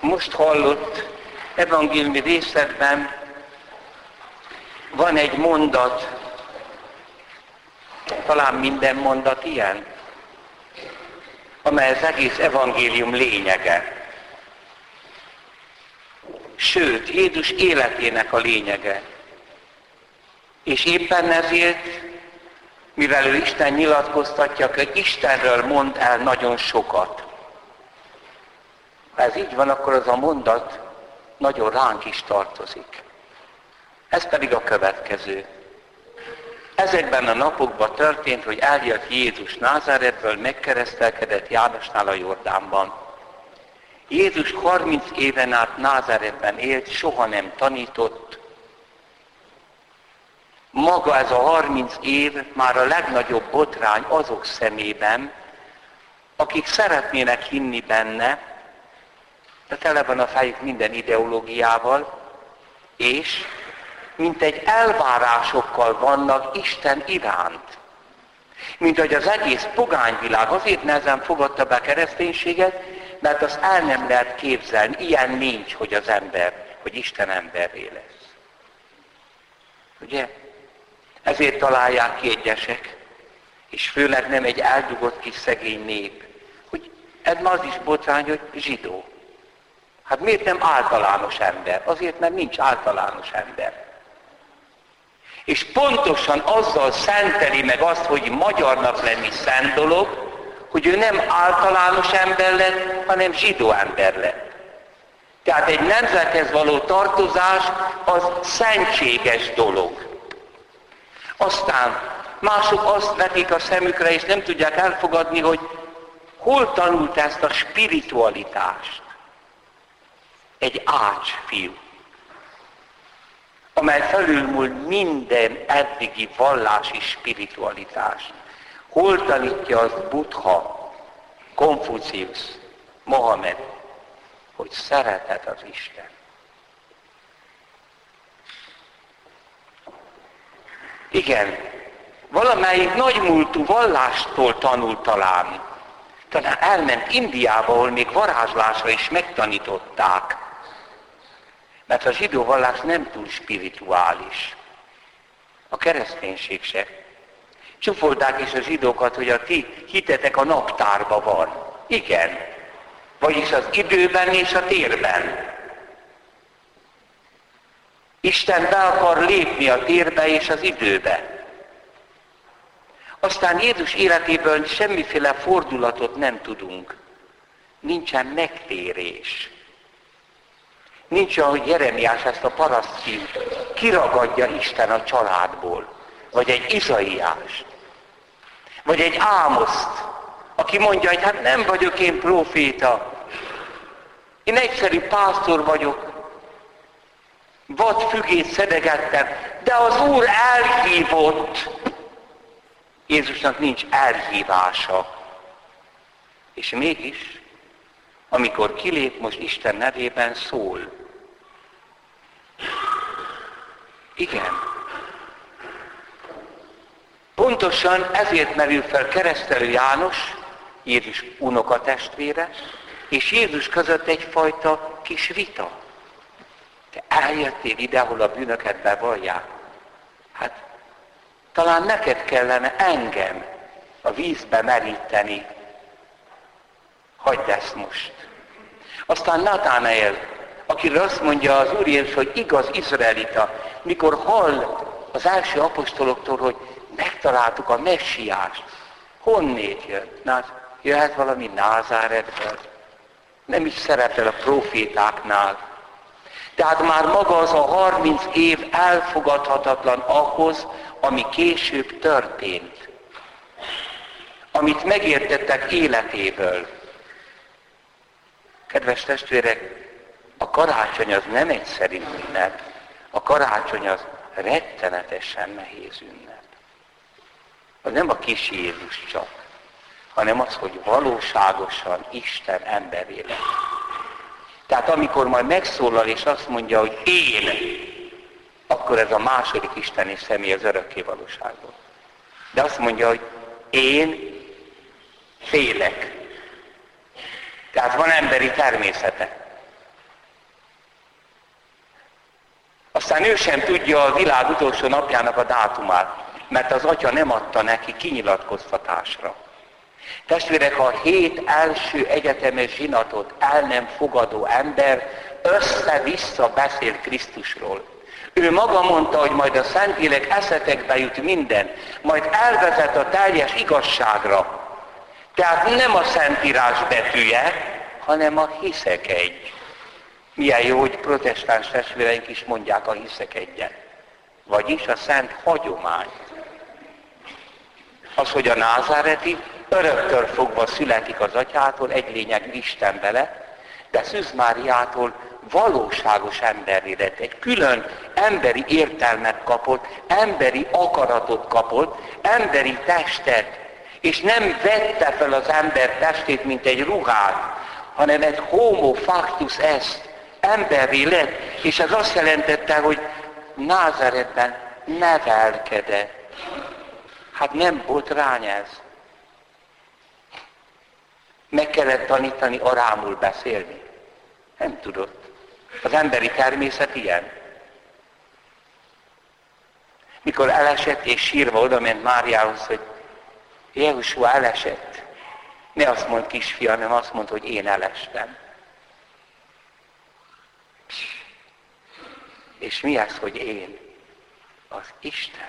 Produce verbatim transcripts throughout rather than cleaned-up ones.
most hallott evangéliumi részletben van egy mondat, talán minden mondat ilyen, amely az egész evangélium lényege. Sőt, Jézus életének a lényege. És éppen ezért, mivel ő Isten nyilatkoztatja, hogy Istenről mond el nagyon sokat. Ha ez így van, akkor az a mondat nagyon ránk is tartozik. Ez pedig a következő. Ezekben a napokban történt, hogy eljött Jézus Názáretből, megkeresztelkedett Jánosnál a Jordánban. Jézus harminc éven át Názáretben élt, soha nem tanított. Maga ez a harminc év már a legnagyobb botrány azok szemében, akik szeretnének hinni benne, de tele van a fejük minden ideológiával, és mint egy elvárásokkal vannak Isten iránt. Mint hogy az egész pogányvilág azért nehezen fogadta be a kereszténységet, mert azt el nem lehet képzelni, ilyen nincs, hogy az ember, hogy Isten emberré lesz. Ugye? Ezért találják ki egyesek, és főleg nem egy eldugott kis szegény nép, hogy ez ma az is botrány, hogy zsidó. Hát miért nem általános ember? Azért, mert nincs általános ember. És pontosan azzal szenteli meg azt, hogy magyarnak lenni szent dolog, hogy ő nem általános ember lett, hanem zsidó ember lett. Tehát egy nemzethez való tartozás az szentséges dolog. Aztán mások azt vetik a szemükre, és nem tudják elfogadni, hogy hol tanult ezt a spiritualitást. Egy ács fiú, amely felülmúl minden eddigi vallási spiritualitást. Hol tanítja az Buddha, Konfuciusz, Mohamed, hogy szeretet az Isten. Igen, valamelyik nagymúltú vallástól tanult talán. Talán elment Indiába, ahol még varázslásra is megtanították. Mert a zsidó vallás nem túl spirituális. A kereszténység se. Csúfolták is a zsidókat, hogy a ti hitetek a naptárban van. Igen. Vagyis az időben és a térben. Isten be akar lépni a térbe és az időbe. Aztán Jézus életéből semmiféle fordulatot nem tudunk. Nincsen megtérés. Nincs olyan, hogy Jeremiás ezt a parasztfiút kiragadja Isten a családból. Vagy egy Izaiást. Vagy egy Ámoszt, aki mondja, hogy hát nem vagyok én próféta. Én egyszerű pásztor vagyok. Vadfügét szedegettem, de az Úr elhívott. Jézusnak nincs elhívása. És mégis, amikor kilép, most Isten nevében szól. Igen. Pontosan ezért merül fel Keresztelő János, Jézus unokatestvére, és Jézus között egyfajta kis vita. Te eljöttél ide, ahol a bűnöket bevallják. Hát talán neked kellene engem a vízbe meríteni. Hagyd ezt most. Aztán Natánael, akiről azt mondja az Úr Jézus, hogy igaz izraelita, mikor hall az első apostoloktól, hogy megtaláltuk a messiást. Honnét jött? Na, jöhet valami Názáretből. Nem is szerepel a profétáknál. Tehát már maga az a harminc év elfogadhatatlan ahhoz, ami később történt. Amit megértettek életéből. Kedves testvérek, a karácsony az nem egyszerű ünnep. A karácsony az rettenetesen nehéz ünnep. Az nem a kis Jézus csak, hanem az, hogy valóságosan Isten emberé lett. Tehát amikor majd megszólal és azt mondja, hogy én, akkor ez a második isteni személy az örökké valóságban. De azt mondja, hogy én félek. Tehát van emberi természete. Aztán ő sem tudja a világ utolsó napjának a dátumát, mert az atya nem adta neki kinyilatkoztatásra. Testvérek, ha a hét első egyetemes zsinatot el nem fogadó ember össze-vissza beszél Krisztusról. Ő maga mondta, hogy majd a Szentlélek eszetekbe jut minden, majd elvezet a teljes igazságra. Tehát nem a Szentírás betűje, hanem a hiszek egy. Milyen jó, hogy protestáns testvéreink is mondják a hiszek egyet. Vagyis a szent hagyomány. Az, hogy a názáreti öröktől fogva születik az atyától, egy lényeg Isten bele, de Szűz Máriától valóságos emberré lett. Egy külön emberi értelmet kapott, emberi akaratot kapott, emberi testet, és nem vette fel az ember testét, mint egy ruhát, hanem egy homo factus est, emberré lett, és ez azt jelentette, hogy Názáretben nevelkedett. Hát nem botrány ez. Meg kellett tanítani arámul beszélni. Nem tudott. Az emberi természet ilyen. Mikor elesett és sírva oda ment Máriához, hogy Jézusú elesett. Ne azt mondd kisfia, hanem azt mondd, hogy én elestem. És mi az, hogy én? Az Isten.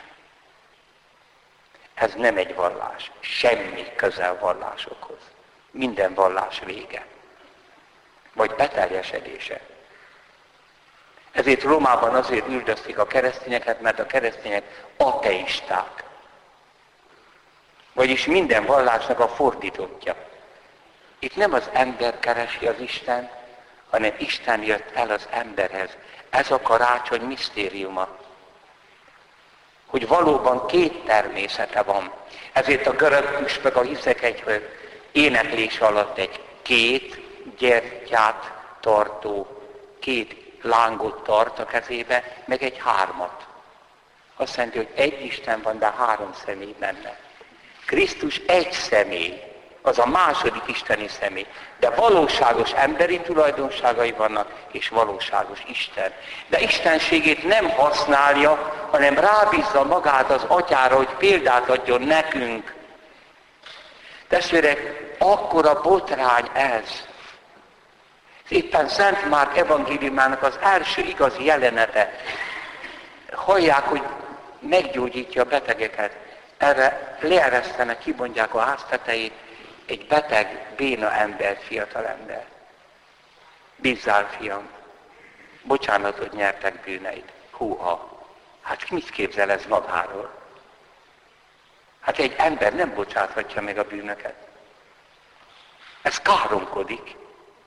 Ez nem egy vallás. Semmi közel vallásokhoz. Minden vallás vége. Vagy beteljesedése. Ezért Rómában azért üldözték a keresztényeket, mert a keresztények ateisták. Vagyis minden vallásnak a fordítottja. Itt nem az ember keresi az Istent, hanem Isten jött el az emberhez. Ez a karácsony misztériuma. Hogy valóban két természete van. Ezért a görög püspök a hiszek egy éneklés alatt egy két gyertyát tartó, két lángot tart a kezébe, meg egy hármat. Azt jelenti, hogy egy Isten van, de három személy benne. Krisztus egy személy, az a második isteni személy, de valóságos emberi tulajdonságai vannak, és valóságos Isten. De istenségét nem használja, hanem rábízza magát az atyára, hogy példát adjon nekünk. Testvérek, akkora botrány ez. Éppen Szent Márk evangéliumának az első igazi jelenete. Hallják, hogy meggyógyítja a betegeket. Erre leeresztenek, kibondják a ház tetejét, egy beteg, béna ember, fiatal ember. Bízzál, fiam, bocsánatot nyertek bűneid. Húha, hát mit képzel ez magáról? Hát egy ember nem bocsáthatja meg a bűnöket. Ez káromkodik.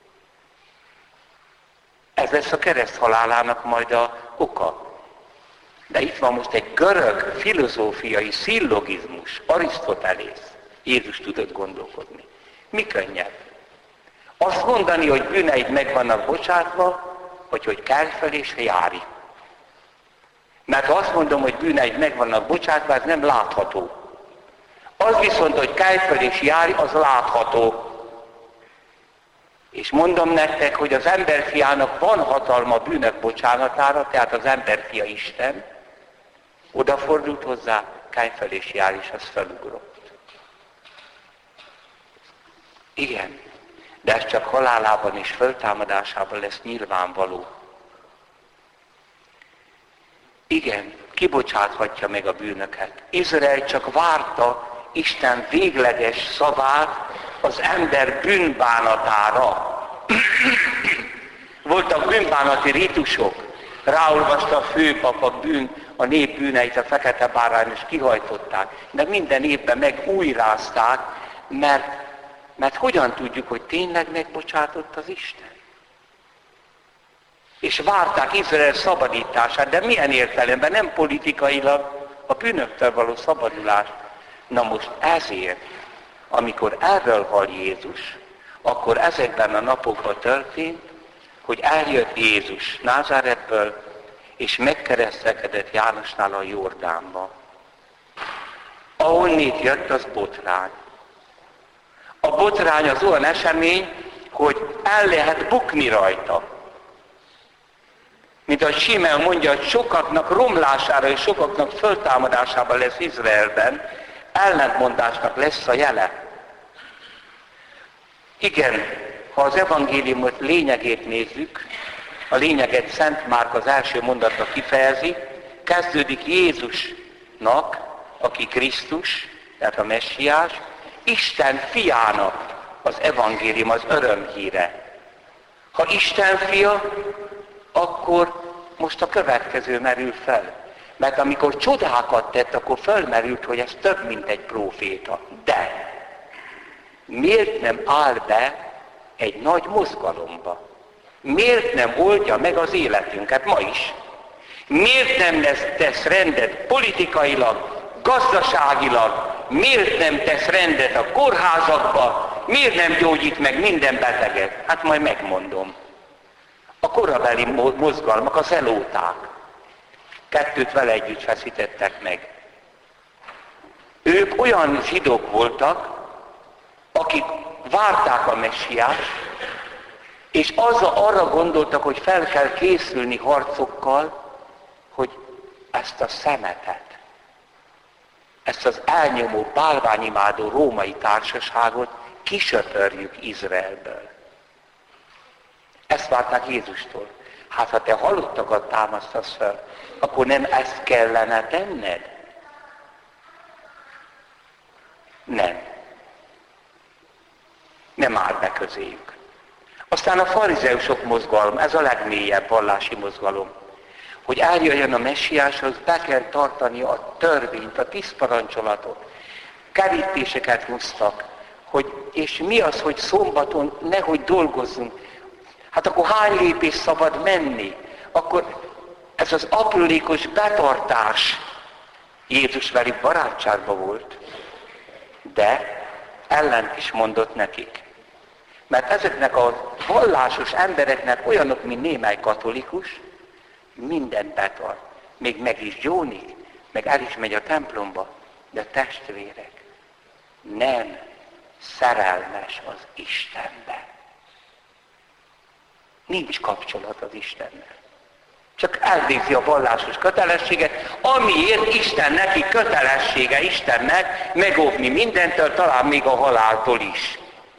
Ez lesz a kereszt halálának majd a oka. De itt van most egy görög filozófiai szillogizmus, Arisztotelész. Jézus tudott gondolkodni. Mi könnyebb? Azt mondani, hogy bűneid meg vannak bocsátva, vagy hogy kelj fel és járj. Mert ha azt mondom, hogy bűneid meg vannak bocsátva, ez nem látható. Az viszont, hogy kelj fel és járj, az látható. És mondom nektek, hogy az emberfiának van hatalma bűnök bocsánatára, tehát az emberfia Isten, odafordult hozzá, kelj fel és járj, és az felugrott. Igen, de ez csak halálában és föltámadásában lesz nyilvánvaló. Igen, kibocsáthatja meg a bűnöket. Izrael csak várta Isten végleges szavát az ember bűnbánatára. Voltak bűnbánati ritusok. Ráolvasta a főpap a bűn, a nép bűneit a fekete bárány, és kihajtották. De minden évben megújrázták, mert, mert hogyan tudjuk, hogy tényleg megbocsátott az Isten? És várták Izrael szabadítását, de milyen értelemben? Nem politikailag, a bűnöktől való szabadulást. Na most ezért, amikor erről hall Jézus, akkor ezekben a napokban történt, hogy eljött Jézus Názáretből, és megkeresztelkedett Jánosnál a Jordánba. Ahonnét jött, az botrány. A botrány az olyan esemény, hogy el lehet bukni rajta. Mint a Simeon mondja, hogy sokaknak romlására és sokaknak föltámadásában lesz Izraelben, ellentmondásnak lesz a jele. Igen, ha az evangéliumot lényegét nézzük, a lényeget Szent Márk az első mondatra kifejezi, kezdődik Jézusnak, aki Krisztus, tehát a Messiás, Isten fiának az evangélium, az örömhíre. Ha Isten fia, akkor most a következő merül fel. Mert amikor csodákat tett, akkor felmerült, hogy ez több, mint egy próféta. De miért nem áll be egy nagy mozgalomba? Miért nem oldja meg az életünket ma is? Miért nem tesz rendet politikailag, gazdaságilag? Miért nem tesz rendet a kórházakba? Miért nem gyógyít meg minden beteget? Hát majd megmondom. A korabeli mozgalmak, az zelóták. Kettőt vele együtt feszítettek meg. Ők olyan zsidók voltak, akik várták a messiást, és azzal arra gondoltak, hogy fel kell készülni harcokkal, hogy ezt a szemetet, ezt az elnyomó, bálványimádó római társaságot kisöpörjük Izraelből. Ezt várták Jézustól. Hát ha te halottakat támasztasz fel, akkor nem ezt kellene tenned? Nem. Nem áll be közéjük. Aztán a farizeusok mozgalom, ez a legmélyebb vallási mozgalom. Hogy eljöjjön a messiáshoz, be kell tartani a törvényt, a tíz parancsolatot. Kerítéseket hoztak, hogy és mi az, hogy szombaton nehogy dolgozzunk. Hát akkor hány lépés szabad menni? Akkor ez az aprólékos betartás Jézus velük barátságban volt, de ellent is mondott nekik. Mert ezeknek a vallásos embereknek olyanok, mint némely katolikus, mindent betart. Még meg is gyónik, meg el is megy a templomba, de testvérek, nem szerelmes az Istenbe. Nincs kapcsolat az Istennel. Csak elvégzi a vallásos kötelességet, amiért Isten neki kötelessége Istennek megóvni mindentől, talán még a haláltól is.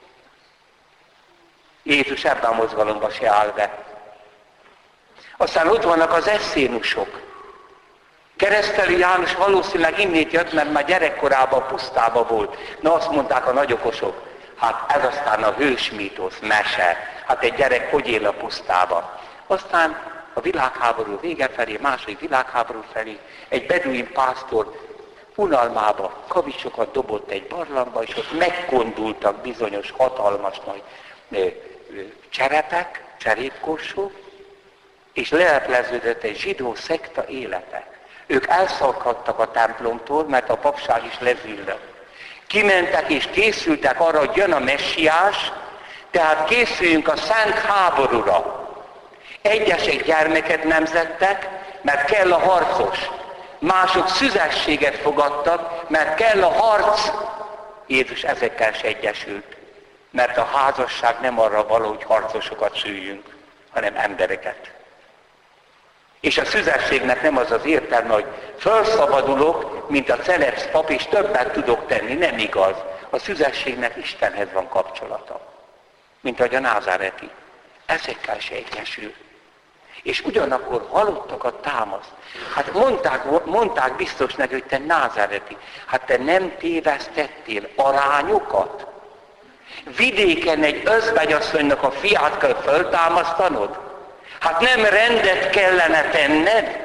Jézus ebben a mozgalomba se áll be. Aztán ott vannak az eszénusok. Keresztelő János valószínűleg innét jött, mert már gyerekkorában pusztában volt. Na azt mondták a nagyokosok, hát ez aztán a hős mítosz, mese. Hát egy gyerek hogy él a pusztába? Aztán a világháború vége felé, második világháború felé, egy beduin pásztor unalmába kavicsokat dobott egy barlangba, és ott megkondultak bizonyos hatalmas nagy ö, ö, cserepek, cserépkorsók, és lelepleződött egy zsidó szekta élete. Ők elszakadtak a templomtól, mert a papság is lezüllött. Kimentek és készültek arra, hogy jön a messiás, tehát készüljünk a szent háborúra. Egyesek gyermeket nemzettek, mert kell a harcos. Mások szüzességet fogadtak, mert kell a harc. Jézus ezekkel se egyesült, mert a házasság nem arra való, hogy harcosokat szüljünk, hanem embereket. És a szüzességnek nem az az értelme, hogy felszabadulok, mint a celebsz pap, és többet tudok tenni. Nem igaz. A szüzességnek Istenhez van kapcsolata. Mint ahogy a názáreti. Ezekkel se egyesül. És ugyanakkor halottakat támaszt. Hát mondták, mondták biztos neki, hogy te názáreti. Hát te nem tévesztettél arányokat? Vidéken egy özvegyasszonynak a fiát kell föltámasztanod? Hát nem rendet kellene tenned?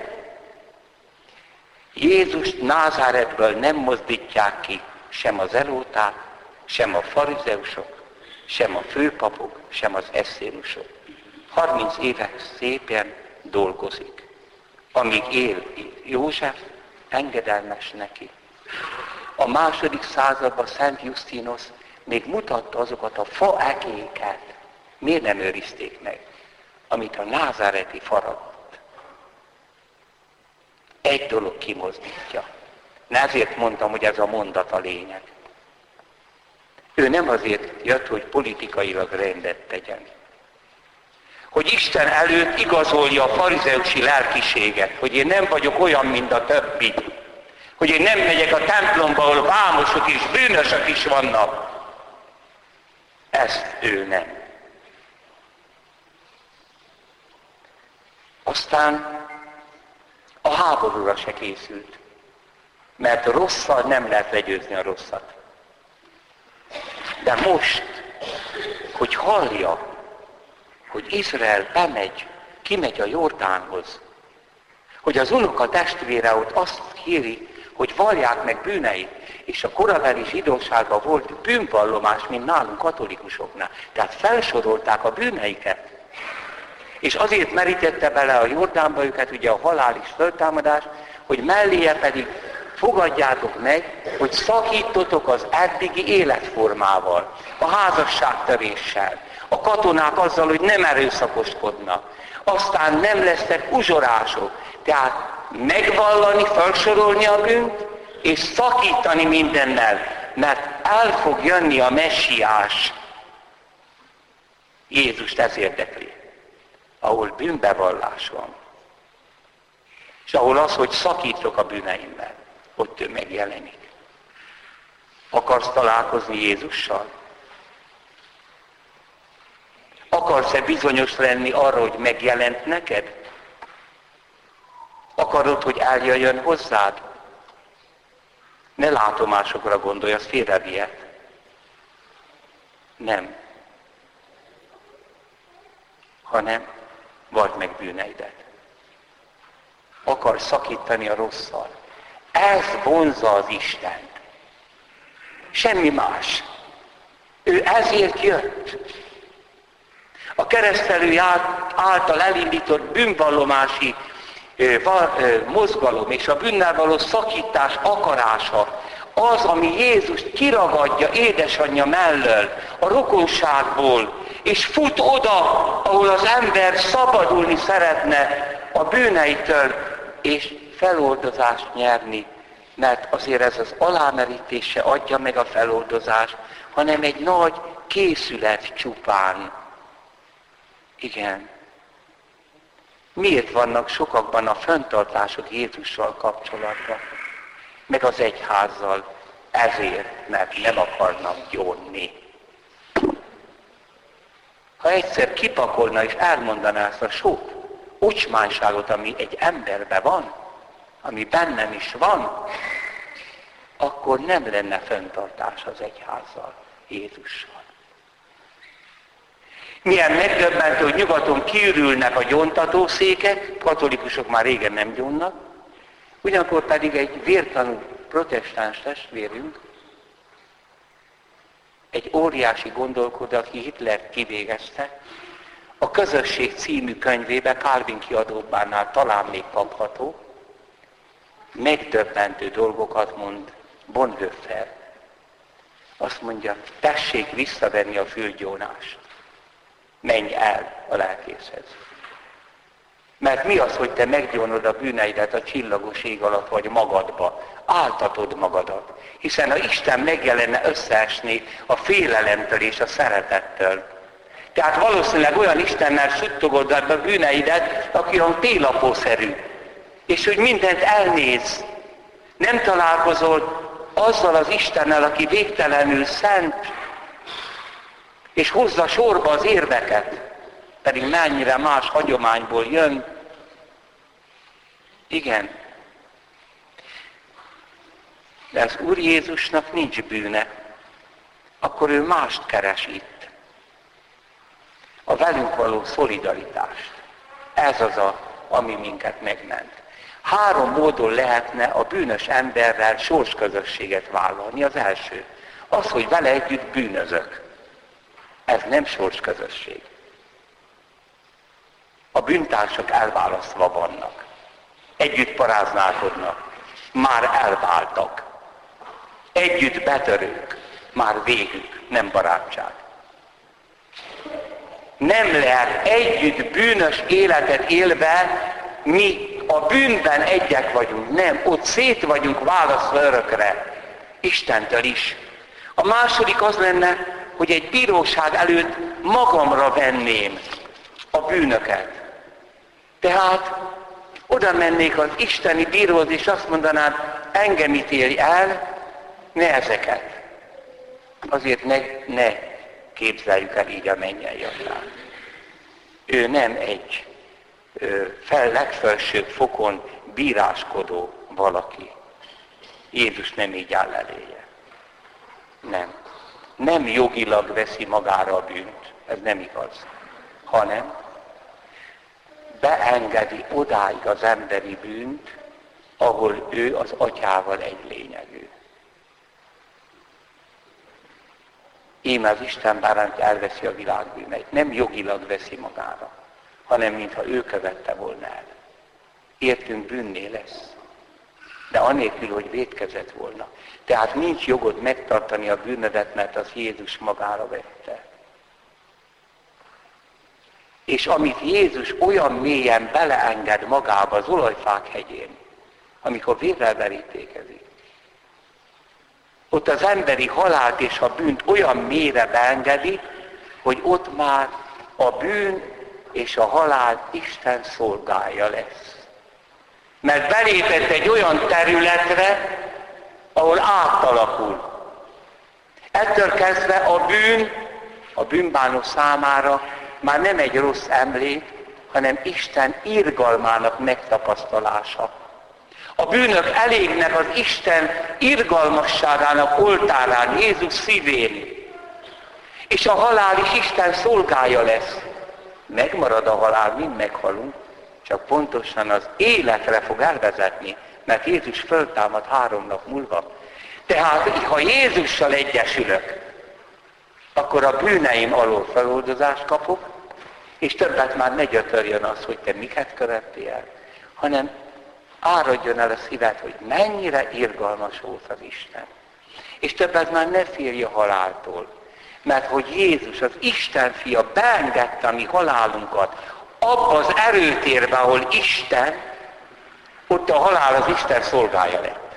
Jézust Názáretből nem mozdítják ki sem az zelóták, sem a farizeusok, sem a főpapok, sem az eszénusok. harminc éve szépen dolgozik. Amíg él József, engedelmes neki. A második században Szent Jusztinus még mutatta azokat a faekéket. Miért nem őrizték meg? Amit a názáreti faragott. Egy dolog kimozdítja. Ne ezért mondtam, hogy ez a mondat a lényeg. Ő nem azért jött, hogy politikailag rendet tegyen. hogy Isten előtt igazolja a farizeusi lelkiséget, hogy én nem vagyok olyan, mint a többi, hogy én nem megyek a templomba, ahol vámosok és bűnösök is vannak. Ezt ő nem. Aztán a háborúra se készült, mert rosszal nem lehet legyőzni a rosszat. De most, hogy hallja, hogy Izrael bemegy, kimegy a Jordánhoz, hogy az unoka testvére ott azt kéri, hogy vallják meg bűneit, és a korabeli zsidóságban volt bűnvallomás, mint nálunk katolikusoknál. Tehát felsorolták a bűneiket. És azért merítette bele a Jordánba őket, ugye a halál és föltámadás, hogy melléje pedig fogadjátok meg, hogy szakítotok az eddigi életformával, a házasságtöréssel, a katonák azzal, hogy nem erőszakoskodnak. Aztán nem lesznek uzsorások. Tehát megvallani, felsorolni a bűnt, és szakítani mindennel, mert el fog jönni a messiás. Jézust ez érdekli, ahol bűnbevallás van. És ahol az, hogy szakítok a bűneimmel, ott ő megjelenik. Akarsz találkozni Jézussal? Akarsz-e bizonyos lenni arra, hogy megjelent neked? Akarod, hogy eljöjjön hozzád? Ne látomásokra gondolj, az félrevihet. Nem. Hanem vald meg bűneidet. Akarsz szakítani a rosszal. Ez vonzza az Istent. Semmi más. Ő ezért jött. A keresztelő által elindított bűnvallomási mozgalom és a bűnnel való szakítás akarása az, ami Jézust kiragadja édesanyja mellől, a rokonságból, és fut oda, ahol az ember szabadulni szeretne a bűneitől, és feloldozást nyerni, mert azért ez az alámerítése adja meg a feloldozást, hanem egy nagy készület csupán. Igen. Miért vannak sokakban a fenntartások Jézussal kapcsolatban? Meg az egyházzal? Ezért, mert nem akarnak gyónni. Ha egyszer kipakolna és elmondaná ezt a sok ocsmányságot, ami egy emberben van, ami bennem is van, akkor nem lenne fenntartás az egyházzal, Jézussal. Milyen megdöbbentő, hogy nyugaton kiürülnek a gyóntatószékek, katolikusok már régen nem gyónnak, ugyanakkor pedig egy vértanú protestáns testvérünk, egy óriási gondolkodó, aki Hitlert kivégezte, a Közösség című könyvébe, Calvin kiadóbánál talán még kapható, megdöbbentő dolgokat mond Bonhoeffer. Azt mondja, tessék visszavenni a fülgyónást. Menj el a lelkészhez. Mert mi az, hogy te meggyónod a bűneidet a csillagos ég alatt, vagy magadba? Áltatod magadat. Hiszen ha Isten megjelenne, összeesni a félelemtől és a szeretettől. Tehát valószínűleg olyan Istennel suttogod a bűneidet, aki olyan télapószerű. És hogy mindent elnéz. Nem találkozol azzal az Istennel, aki végtelenül szent, és hozza sorba az érveket, pedig mennyire más hagyományból jön. Igen. De az Úr Jézusnak nincs bűne, akkor ő mást keres itt. A velünk való szolidaritást. Ez az, a, ami minket megment. Három módon lehetne a bűnös emberrel sorsközösséget vállalni. Az első, az, hogy vele együtt bűnözök. Ez nem sorsközösség. A bűntársak elválasztva vannak. Együtt paráználkodnak. Már elváltak. Együtt betörők. Már végük, nem barátság. Nem lehet együtt bűnös életet élve, mi a bűnben egyek vagyunk. Nem, ott szét vagyunk választva örökre. Istentől is. A második az lenne, hogy egy bíróság előtt magamra venném a bűnöket. Tehát oda mennék az isteni bíróhoz, és azt mondanám, engem ítélj el, ne ezeket. Azért ne, ne képzeljük el így a mennyei atyát. Ő nem egy ö, fel, legfelsőbb fokon bíráskodó valaki. Jézus nem így áll eléje. Nem. Nem jogilag veszi magára a bűnt, ez nem igaz, hanem beengedi odáig az emberi bűnt, ahol ő az atyával egy lényegű. Íme az Isten bárány elveszi a világ bűneit. Nem jogilag veszi magára, hanem mintha ő követte volna el. Értünk bűnné lesz, de anélkül, hogy vétkezett volna. Tehát nincs jogod megtartani a bűnödet, mert az Jézus magára vette. És amit Jézus olyan mélyen beleenged magába az olajfák hegyén, amikor vérrel verítékezik, ott az emberi halált és a bűnt olyan mélyre beengedi, hogy ott már a bűn és a halál Isten szolgája lesz. Mert belépett egy olyan területre, ahol átalakul. Ettől kezdve a bűn, a bűnbánó számára már nem egy rossz emlék, hanem Isten irgalmának megtapasztalása. A bűnök elégnek az Isten irgalmasságának oltárán, Jézus szívén. És a halál is Isten szolgája lesz. Megmarad a halál, mind meghalunk, csak pontosan az életre fog elvezetni, mert Jézus föltámad három nap múlva. Tehát, ha Jézussal egyesülök, akkor a bűneim alól feloldozást kapok, és többet már ne gyötörjön az, hogy te miket követtél, hanem áradjon el a szíved, hogy mennyire irgalmas volt az Isten. És többet már ne félj a haláltól, mert hogy Jézus, az Isten fia beengedte a mi halálunkat abba az erőtérbe, ahol Isten, ott a halál az Isten szolgája lett.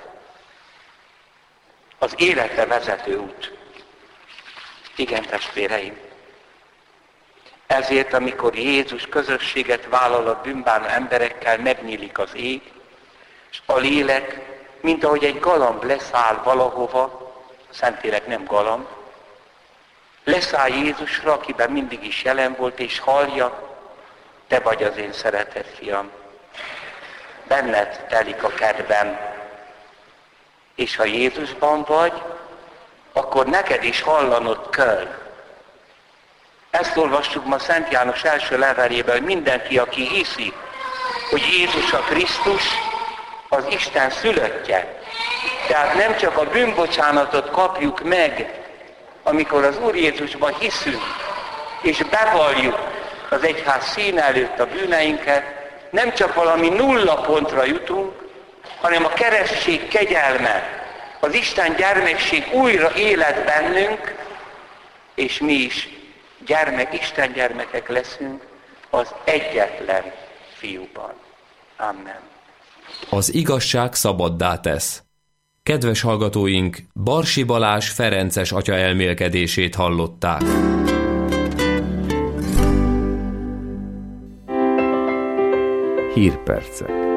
Az életre vezető út. Igen, testvéreim. Ezért, amikor Jézus közösséget vállal a bűnbánó emberekkel, megnyílik az ég, és a lélek, mint ahogy egy galamb leszáll valahova, Szentlélek nem galamb, leszáll Jézusra, akiben mindig is jelen volt, és hallja, te vagy az én szeretett fiam. Benned telik a kedvem. És ha Jézusban vagy, akkor neked is hallanod kell. Ezt olvassuk ma Szent János első levelében, hogy mindenki, aki hiszi, hogy Jézus a Krisztus, az Isten szülöttje. Tehát nem csak a bűnbocsánatot kapjuk meg, amikor az Úr Jézusban hiszünk, és bevalljuk az egyház színe előtt a bűneinket, nem csak valami nulla pontra jutunk, hanem a keresztség kegyelme, az Isten gyermekség újra élet bennünk, és mi is gyermek, Isten gyermekek leszünk az egyetlen fiúban. Amen. Az igazság szabaddá tesz. Kedves hallgatóink, Barsi Balázs ferences atya elmélkedését hallották. Hírpercek.